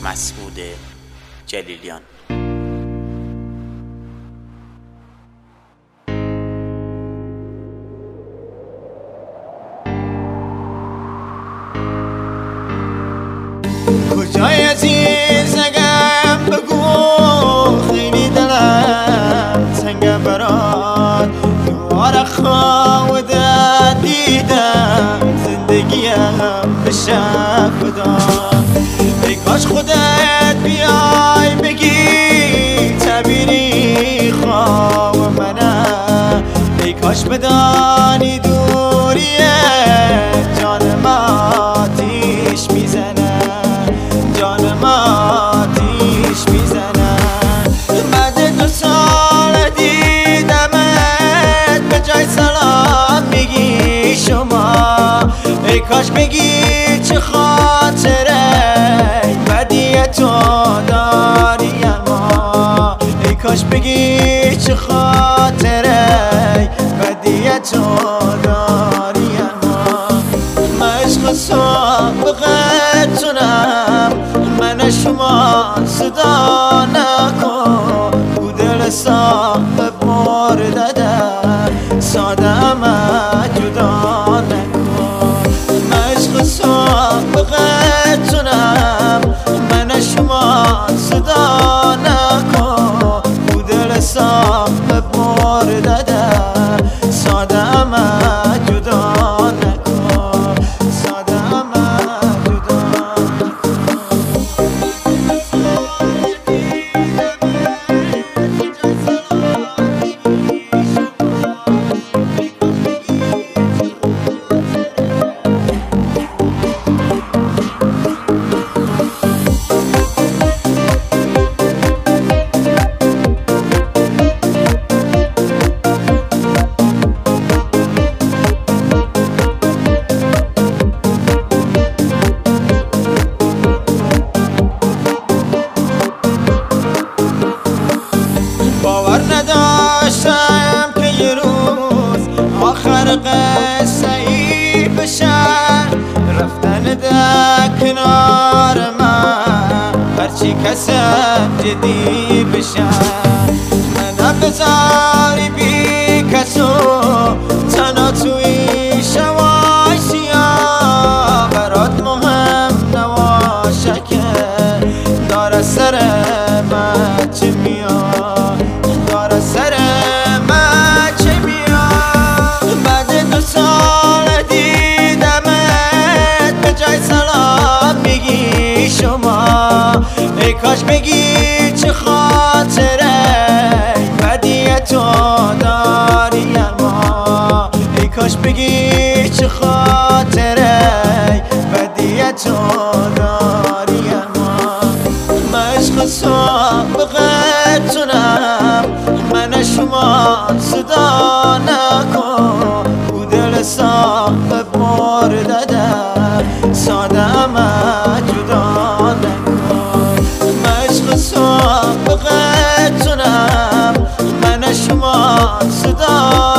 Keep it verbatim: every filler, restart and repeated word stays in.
مسعود جلیلیان. کجای عزیزم بگو، خیلی دلم تنگ برات، دوباره خودت دیدم زندگیم بشه فدا. ای کاش خودت بیای بگی تعبیری خواب منم، ای کاش بدانی دوریه جانم آتیش میزنه، جانم آتیش میزنه. بعد دو سال دیدمت به جای سلام میگی شما، ای کاش بگی چه خاطره بدی تو داری اما، ای کاش بگی چه خاطره بدی تو داری اما. من عشق سابقتونم، من شما صدا نکن، او دل صاحب مرده ساده اما جدا نکن. من عشق سابقتونم، من شما صدا نکن، او دل صاحب مرده ساده اما جدا نکن، ساده اما جدا باور نداشتم که یه روز آخر قصه ای بشه، رفتن در کنار من هرچی کسم جدی بشه. من بذاری بی کسو تنها توی شوای سیاه، برات مهم نباشه که داره سر من چه میاد، داره سر من چه میاد. بعد دو سال دیدمت به جای سلام میگی شما، ای کاش بگی چه خاطره بدی تو داری اما، ای کاش بگی چه خاطره بدی تو داری اما. من عشق سابقتونم، من شما صدا نکن، او دل صاحب مرده ساده اما جدا نکن. من عشق سابقتونم، من شما صدا